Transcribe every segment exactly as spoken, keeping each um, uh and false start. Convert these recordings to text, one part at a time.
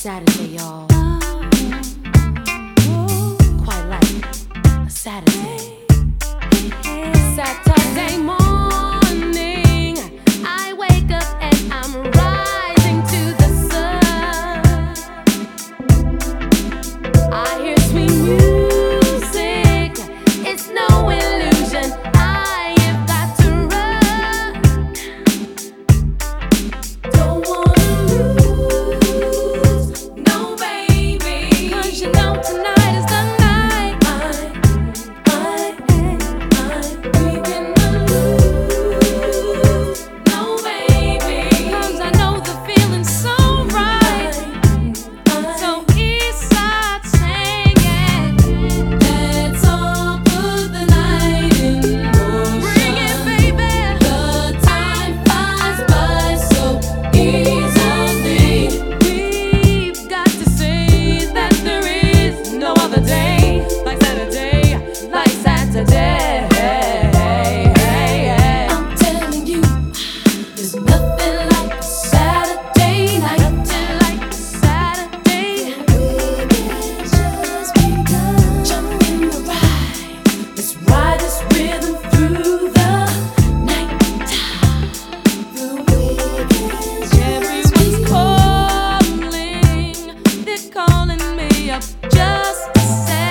Saturday, y'all. Quite like a Saturday. Saturday morning, I wake up and I'm rising to the sun. I hear sweet music, it's no illusion. I have got to run. Don't wanna lose, no baby, 'cause you know tonight is the night. I, I, I, we cannot lose, no baby, 'cause I know the feeling's so right. So Eastside singing, let's all put the night in motion. Bring it, baby. The time flies by so easily. We've got to say that there is no other day like Saturday, like Saturday. I'm telling you, there's nothing like a Saturday night. Nothing like a Saturday. Weekend's just begun. Jump in the ride. Let's ride this rhythm through the night time. The weekend's just calling. They're calling me up just to say,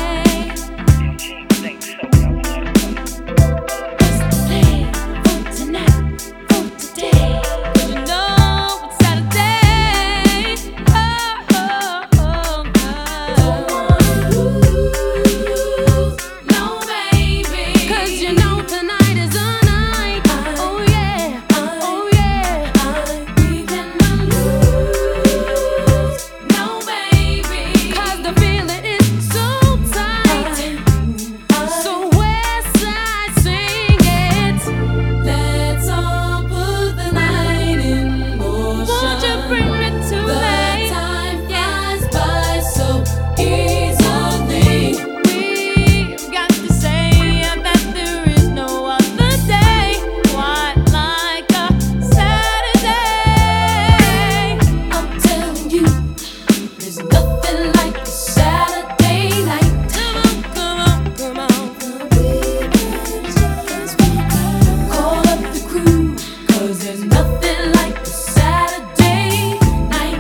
what's the plan for tonight, for today? 'Cause you know it's Saturday. Oh, oh, oh, don't wanna lose, no baby, 'cause you know tonight is the night. Oh yeah, oh yeah, we cannot lose, no baby, 'cause the feeling is so tight. So Westside sing it. Let's all put the night in motion. Won't you bring it to me? The time flies by so easily. We've got to say that there is no other day quite like a Saturday. I'm telling you, there's nothing like a Saturday night. Come on, come on, come on. The weekend's just begun. Call up the crew, 'cause there's nothing like a Saturday night.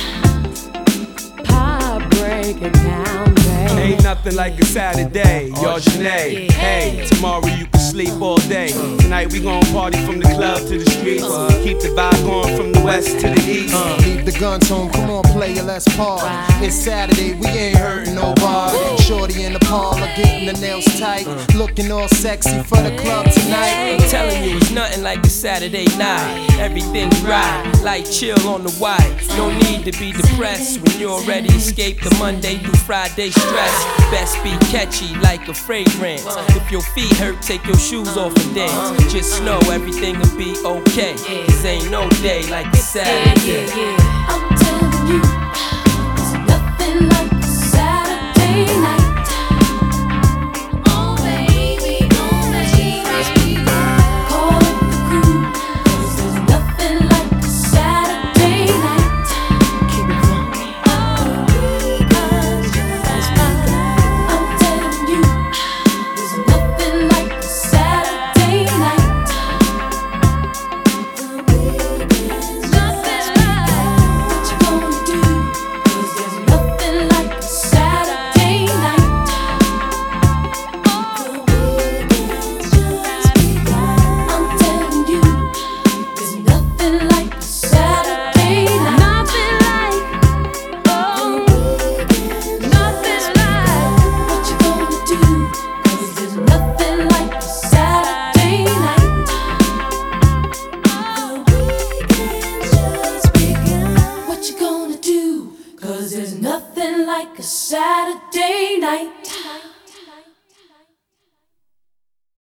Pop, break it down, baby. Ain't nothing like a Saturday, y'all Janae. Hey, tomorrow you can sleep all day. Tonight we gon' party from the club to the streets. Keep the vibe going from the west to the east. Leave the guns home, come on, player, let's party. It's Saturday, we ain't hurting nobody. Shorty in the parlor, getting the nails tight, looking all sexy for the club tonight. I'm telling you, it's nothing like a Saturday night. Everything's right, like chill on the white. No need to be depressed when you already escaped the Monday through Friday stress. Best be catchy like a fragrance. If your feet hurt, take your shoes off and dance. Just know everything will be okay. 'Cause ain't no day like a Saturday. I'm telling you.